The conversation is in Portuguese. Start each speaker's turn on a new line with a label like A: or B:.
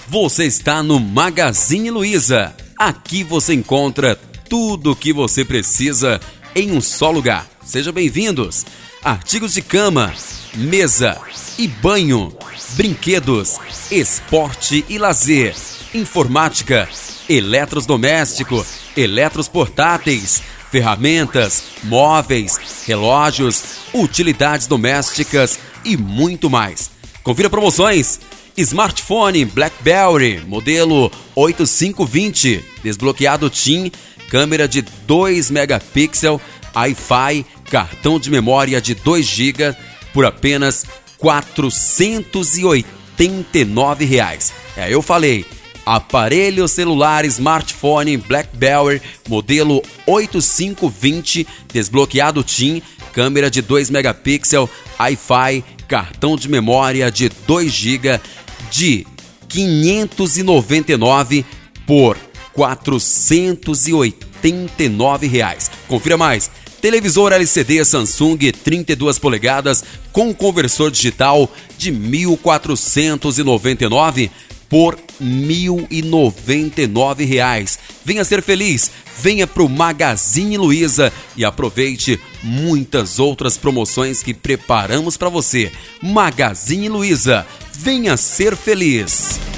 A: Você está no Magazine Luiza. Aqui você encontra tudo o que você precisa em um só lugar. Sejam bem-vindos. Artigos de cama, mesa e banho, brinquedos, esporte e lazer, informática, eletrodoméstico, eletros portáteis, ferramentas, móveis, relógios, utilidades domésticas e muito mais. Confira promoções. Smartphone BlackBerry, modelo 8520, desbloqueado TIM, câmera de 2 megapixels, Wi-Fi, cartão de memória de 2 GB por apenas R$ 489. Eu falei, aparelho celular smartphone BlackBerry, modelo 8520, desbloqueado TIM, câmera de 2 megapixels, Wi-Fi, cartão de memória de 2 GB de R$ 599 por R$ 489. Confira mais. Televisor LCD Samsung 32 polegadas com conversor digital de R$ 1.499 por R$ 1.099. Venha ser feliz, venha pro Magazine Luiza e aproveite muitas outras promoções que preparamos para você. Magazine Luiza, venha ser feliz.